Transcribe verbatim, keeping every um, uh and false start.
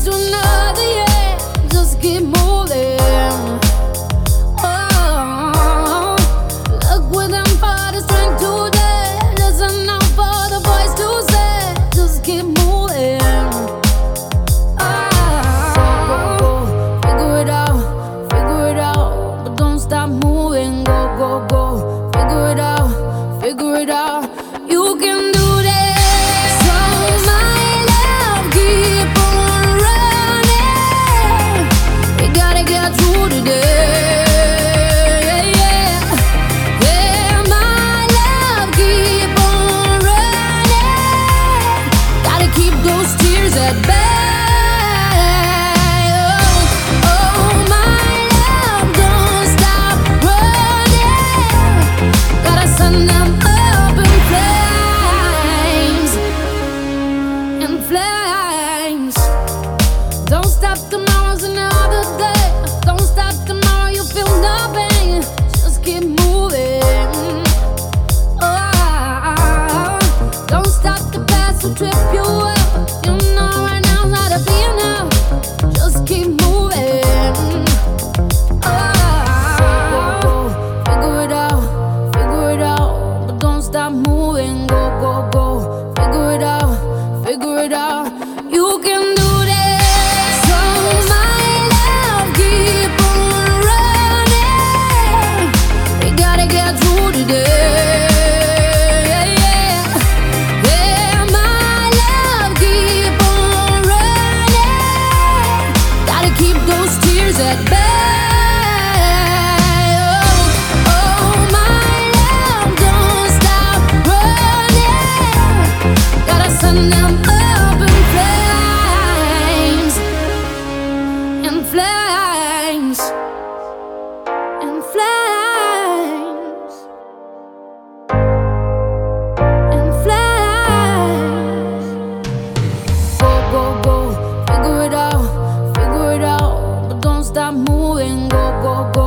here's to another year. Just keep moving. Oh, look within for the strength today. Listen out for the voice to say. Just keep moving. Figure it out, you can do this. So my love, keep on running. We gotta get through today. Yeah, yeah, my love, keep on running. Gotta keep those tears at bay. Oh, oh, my love, don't stop running. Gotta send them flames. Don't stop, tomorrow's another day. Don't stop, tomorrow you feel nothing. Just keep moving. Oh, don't stop, the past will trip you up. You know right now how to be enough. Just keep moving. Oh, figure it out, figure it out, but don't stop moving. Go, go, go, figure it out, figure it out. You can do this. So my love, keep on running. We gotta get through today. Yeah, yeah, my love, keep on running. Gotta keep those tears at bay. Oh, oh, my love, don't stop running. Gotta send them up in flames, in flames, in flames, in flames. Go, go, go, figure it out, figure it out, but don't stop moving. Go, go, go.